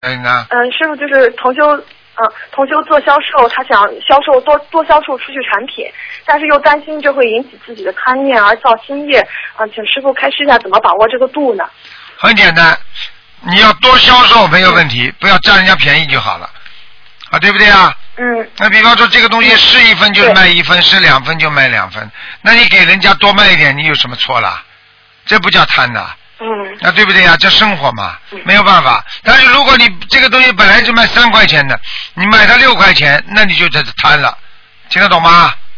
师傅就是同修做销售，他想销售多销售出去产品，但是又担心这会引起自己的贪念而造新业，请师傅开示一下怎么把握这个度呢？ 很简单，你要多销售没有问题，不要占人家便宜就好了，对不对啊？那比方说这个东西是1分就卖1分，是2分就卖2分，那你给人家多卖一点，你有什么错啦？这不叫贪呐。对不对呀？这生活嘛，没有办法。但是如果你这个东西本来就卖3块钱的，你买它6块钱，那你就这是贪了，听得懂吗？